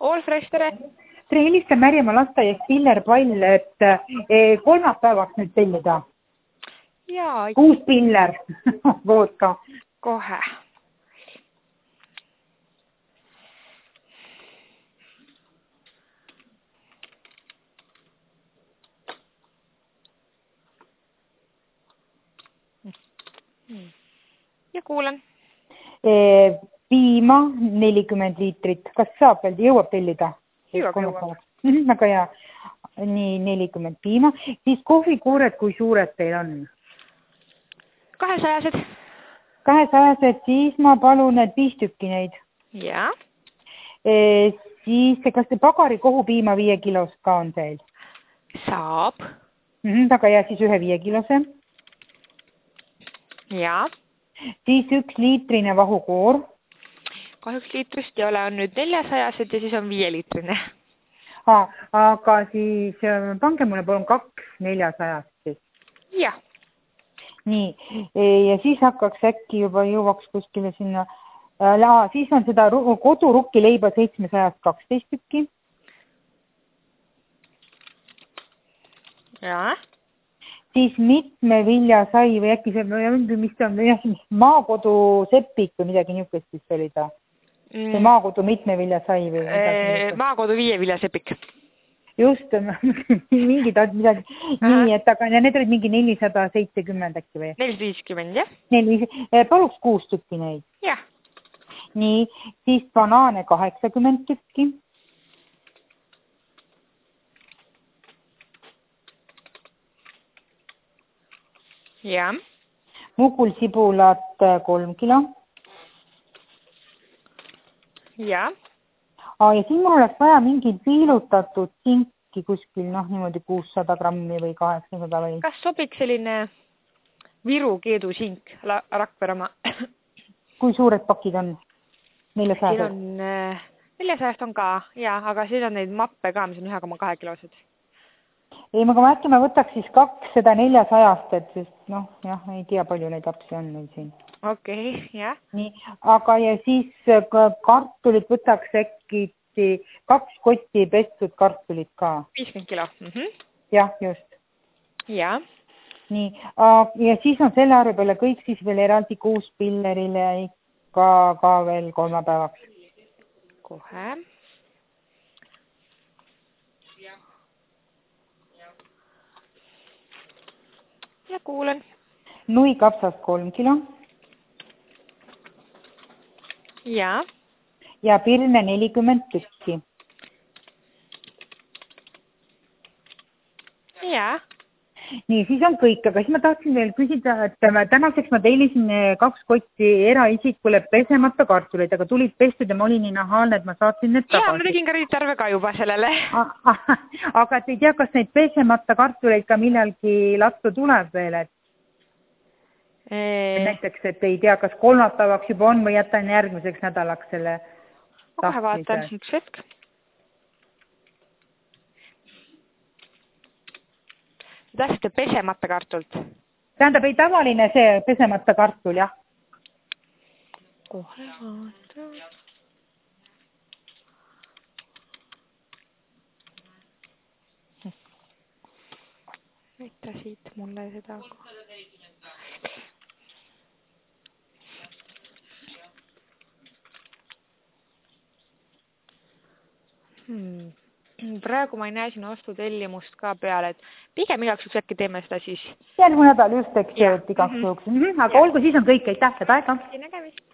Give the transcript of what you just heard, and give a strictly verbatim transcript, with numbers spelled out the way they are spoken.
All fresh, tere! tere, helistan Märjamaa lasteaiast Piller Pall, et kolmapäevaks nüüd tellida. Jaa. Kuus Piller. Voodka. Kohe. Ja kuulen. Piima nelikümmend liitrit. Kas saab veel, jõuab tellida? Jõuab, jõuab. Väga hea. Nii, nelikümmend piima. Siis kohvikuured, kui suured teil on? Kahesajased. Kahesajased, siis ma palun, et viis tükki neid. Jaa. E, siis, kas see pagari kohupiima viie kilos ka on teil? Saab. Mm-hmm, väga hea, siis ühe viie kilose. Jaa. Siis üks liitrine vahukoor. Kahjuks liitrist ei ole, on nüüd neljasajased ja siis on viie liitrine. Ha, aga siis pange mulle palun kaks neljasajast siis. Jah. Nii, ja siis hakkaks äkki juba jõuaks kuskile sinna. Siis on seda kodurukki leiba seitsmesajast kaksteist tükki. Jaa. Siis mitme vilja sai või äkki see, mis see on, maakodu sepik või midagi niisugust siis oli ta. See maakodu mitme vilja sai või midagi. Maakodu viie vilja sepik. Just, mingid midagi. Nii, et aga need olid mingi nelisada seitsekümmend äkki või? nelisada viiskümmend, jah. Neli, paluks kuus tükki neid. Jah. Nii, siis banaane kaheksakümmend tükki. Jah. Mugulsibulat kolm kilo. Jah. Ja siis mul oleks vaja mingid viilutatud sinki kuskil, noh, niimoodi kuussada grammi või kaheksasada või. Kas sobiks selline Viru keedu sink Rakverama? Kui suured pakid on? neljasajast? Siin on, neljasajast on ka, jaa, aga siin on neid mappe ka, mis on ühe koma kahe kilosed. Ei, aga ma äkki ma võtaks siis kaks seda neljasajast, et siis, noh, jah, ei tea, palju neid lapsi on meil siin. Okei, okay, jah. Nii, aga ja siis kartulit võtaks äkki kaks kotti pestud kartulit ka. viiskümmend kilo. Mm-hmm. Jah, just. Jah. Nii, ja siis on selle arve peale kõik siis veel eraldi kuus pillerile ikka ka veel kolmapäevaks. Kohe. Ja kuulen. Nui kapsast kolm kilo. Jaa. Ja pirne nelikümmend tükki. Jaa. Nii, siis on kõik, aga siis ma tahtsin veel küsida, et tänaseks ma tellisin kaks kotti eraisikule pesemata kartuleid, aga tulid pestud ja ma olin nii nahaalne, et ma saatsin need tagasi. Jaa, ma tegin krediitarve ka juba sellele. Aga et ei tea, kas neid pesemata kartuleid ka millalgi lattu tuleb veel, et näiteks, et ei tea, kas kolmapäevaks juba on või jätan järgmiseks nädalaks selle tahtmise. Kohe vaatan üks hetk. Tahtsite pesemata kartult? Tähendab, ei tavaline see pesemata kartul, jah. Kohe vaatan. Näita siit mulle seda. Hmm. Praegu ma ei näe siin ostutellimust ka peale, et pigem igaks juhuks äkki teeme seda siis. Järgmine nädal just, eks, et igaks juhuks. Aga olgu, siis on kõik, aitäh, seda aega. Nägemist.